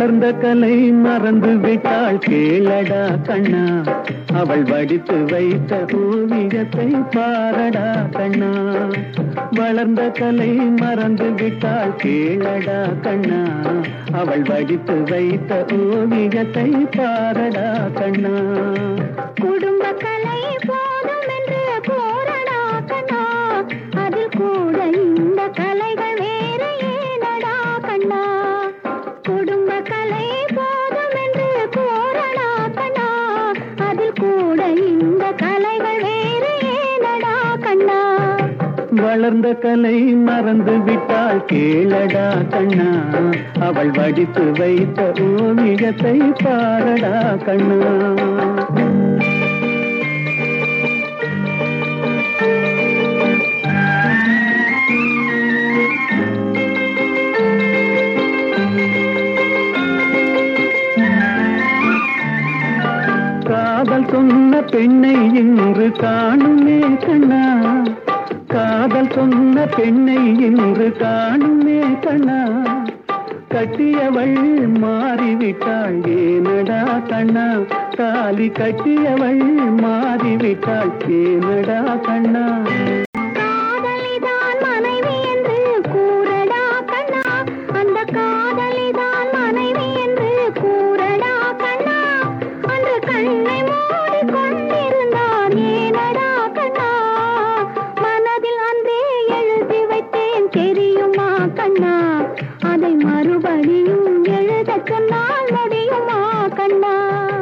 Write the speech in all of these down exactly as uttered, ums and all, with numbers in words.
வளர்ந்த கலை மறந்து விட்டாள் கேளடா கண்ணா, அவள் வடித்து வைத்த ஓவியத்தை பாரடா கண்ணா. வளர்ந்த கலை மறந்து விட்டாள் கேளடா கண்ணா, அவள் வடித்து வைத்த ஓவியத்தை பாரடா கண்ணா. குடும்ப கலை போதும் என்று போரடா கண்ணா, அதில் கூட இந்த கலைகள் வேறு ஏனடா கண்ணா. குடும்ப கலை போதும் என்று போரடா கண்ணா, அதில் கூட இந்த கலைகள் வேறு ஏனடா கண்ணா. வளர்ந்த கலை மறந்து விட்டாள் கேளடா கண்ணா, அவள் வடித்து வைத்த ஓவியத்தை பாரடா கண்ணா. காதல் சொன்ன பெண்ணை இன்று காணுமே கண்ணா, காதல் சொன்ன பெண்ணை இன்று காணுமே கண்ணா. கட்டியவள் மாறிவிட்டாள் ஏனடா கண்ணா, தாலி கட்டியவள் மாறிவிட்டாள் ஏனடா கண்ணா. காதலிதான் மனைவி என்று கூறடா கண்ணா, அந்த காதலிதான் மனைவி என்று கூறடா கண்ணா. அந்த கண்ணை மூடி கொண்டிருந்தான் ஏனடா கண்ணா, மனதில் அன்றே எழுதி வைத்தேன் தெரியுமா கண்ணா. அதை மறுபடியும் எழுத சொன்னால் முடியுமா கண்ணா.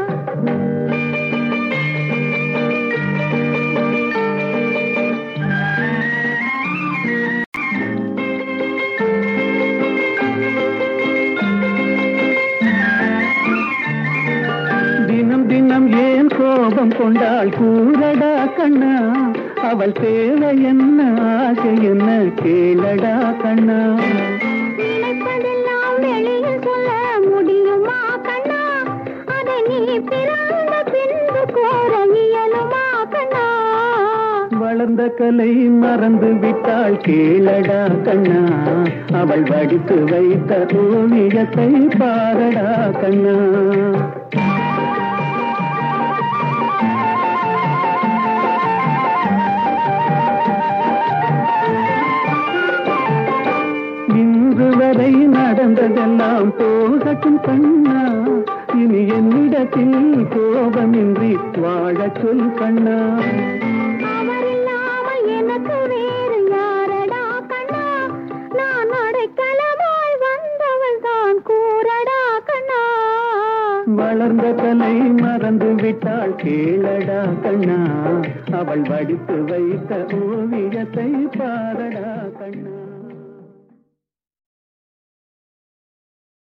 தினம் தினம் ஏன் கோபம் கொண்டாள் கூறடா கண்ணா, அவள் தேவை என்ன ஆசை என்ன கேளடா கண்ணா. நினைப்பதெல்லாம் வெளியில் சொல்ல முடியுமா கண்ணா, அதை நீ பிறந்த பின்பு கோர இயலுமா கண்ணா. வளர்ந்த கலை மறந்து விட்டாள் கேளடா கண்ணா, அவள் வடித்து வைத்த ஓவியத்தை பாரடா கண்ணா. இன்று வரை நடந்ததெல்லாம் போகட்டும் கண்ணா, இனி என்னிடத்தில் கோபமின்றி வாழச் சொல் கண்ணா. அவரில்லாமல் எனக்கு வேறு யாரடா கண்ணா, நான் அடைக்கலமாய் வந்தவள் தான் கூறடா கண்ணா. வளர்ந்த கலை மறந்து விட்டாள் கேளடா கண்ணா, அவள் வடித்து வைத்த ஓவியத்தை பாரடா கண்ணா.